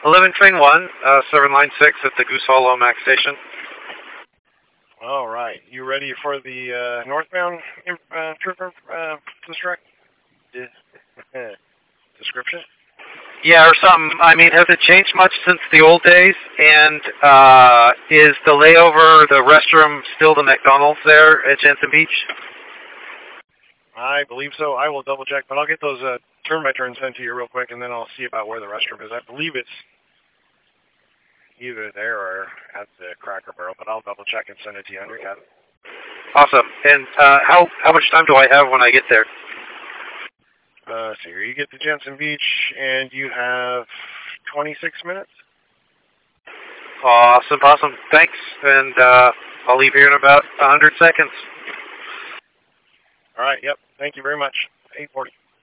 11 Train 1, serving Line 6 at the Goose Hollow Max Station. All right. You ready for the northbound trooper description? Yeah, or something. I mean, has it changed much since the old days? And is the layover, the restroom, still the McDonald's there at Jensen Beach? I believe so. I will double check, but I'll get those turn-by-turn sent to you real quick, and then I'll see about where the restroom is. I believe it's either there or at the Cracker Barrel, but I'll double check and send it to you, Henry. Awesome. And how much time do I have when I get there? So here you get to Jensen Beach, and you have 26 minutes. Awesome. Thanks. And I'll leave here in about 100 seconds. All right. Yep. Thank you very much. 8:40.